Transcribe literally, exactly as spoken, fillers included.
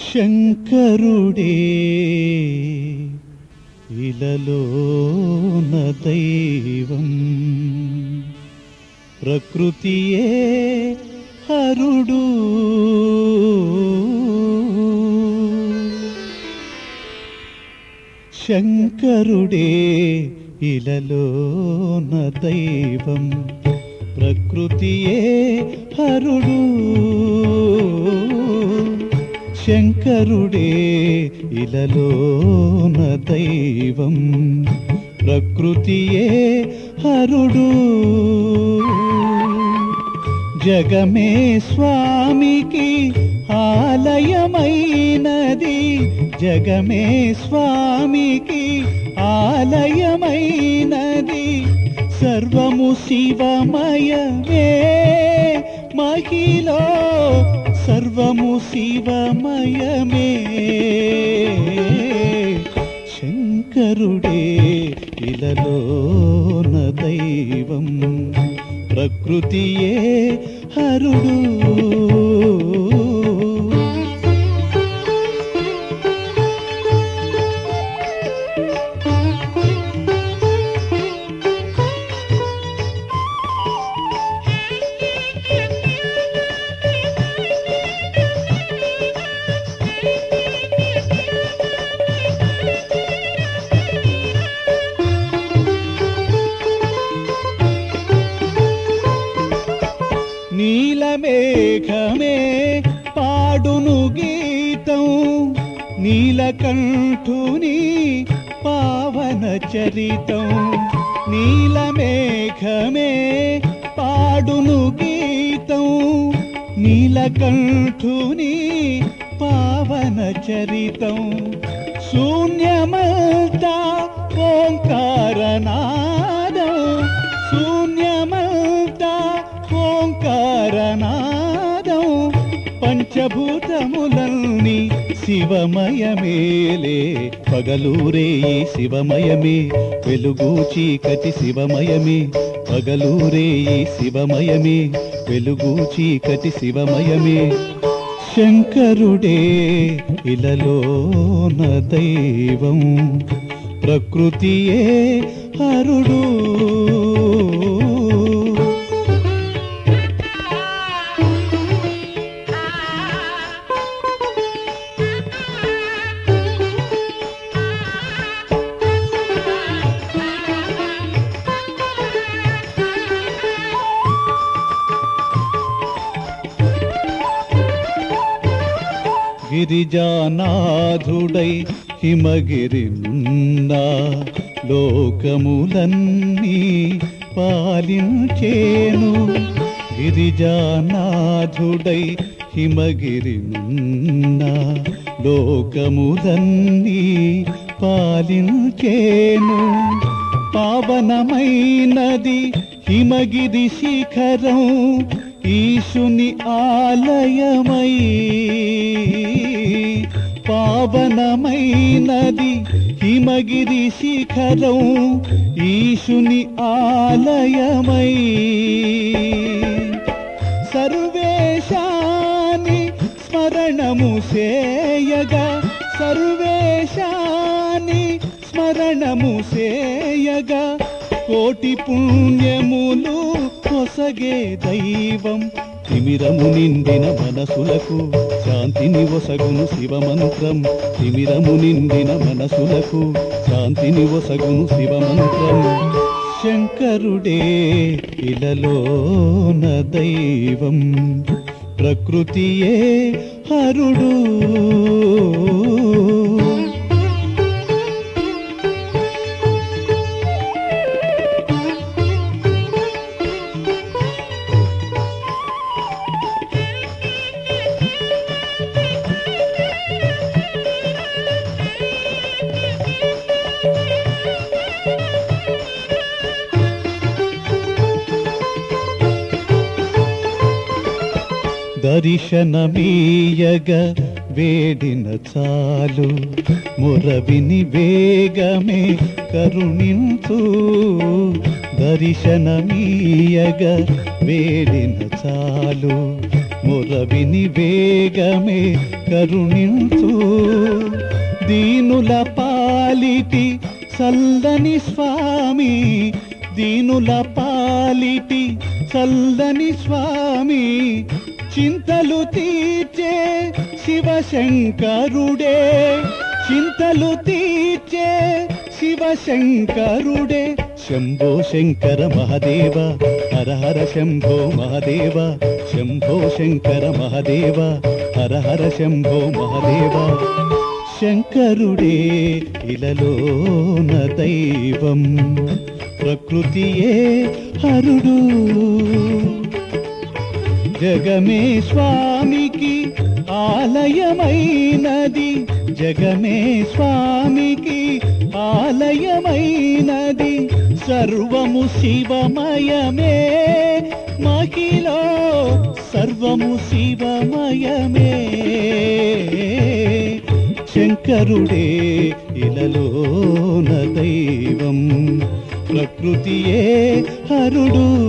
శంకరుడే ఇలలోన దైవం, ప్రకృతియే హరుడు. శంకరుడే ఇలలోన దైవం, ప్రకృతియే హరుడు. శంకరుడే ఇలలోన దైవం, ప్రకృతియే హరుడు. జగమే స్వామికి ఆలయమైనది, జగమే స్వామికి ఆలయమైనది. సర్వము శివమయమే మహిలో, సర్వము శివమయమే. శంకరుడే ఇలలోన దైవం, ప్రకృతియే హరుడు. నీలమేఘమే పాడును గీతం, నీలకంఠుని పావన చరితం. నీలమేఘమే పాడును గీతం, నీలకంఠుని పావన చరితం. శూన్యమంతా ఓంకారనాదం, శూన్యమంతా ఓంకారనాదం. పంచభూతములన్నీ శివమయమేలే, పగలూరే శివమయమే, వెలుగు చీకటి శివమయమే. పగలూరే శివమయమే, వెలుగు చీకటి శివమయమే. శంకరుడే ఇలలోన దైవం, ప్రకృతియే హరుడు. గిరిజానాథుడై హిమగిరినున్నా, లోకములన్నీ పాలించేను. గిరిజానాథుడై హిమగిరినున్నా, లోకములన్నీ పాలించేను. పావనమైనది హిమగిరి శిఖరం, ఈశుని ఆలయమై. పావనమైనది హిమగిరి శిఖరం, ఈశుని ఆలయమై. సర్వేశాని స్మరణము సేయగా, సర్వేశాని స్మరణము సేయగా. కోటి పుణ్యములు కొసగే దైవం, తిమిరము నిండిన మనసులకు శాంతిని ఒసగును శివమంత్రం. తిమిరము నిండిన మనసులకు శాంతిని ఒసగును శివమంత్రం. శంకరుడే ఇలలోన దైవం, ప్రకృతియే హరుడు. దర్శనమీయగ వేడిన చాలు, మొరవిని వేగమే కరుణించు. దర్శనమీయగ వేడిన చాలు, మొరవిని వేగమే కరుణించు దీనుల పాలిటి చల్లని స్వామి దీనుల పాలిటి చల్లని స్వామి చింతలు తీర్చే శివశంకరుడే చింతలు తీర్చే శివశంకరుడే శంభో శంకర మహదేవ హర హర శంభో మహదేవ శంభో శంకర మహదేవ హర హర శంభో మహదేవ శంకరుడే ఇలలోన దైవం ప్రకృతియే హరుడు జగమే స్వామికి ఆలయమైనది జగమే స్వామికి ఆలయమైనది సర్వము శివమయమే మహిలో సర్వము శివమయమే శంకరుడే ఇలలోన దైవం ప్రకృతియే హరుడు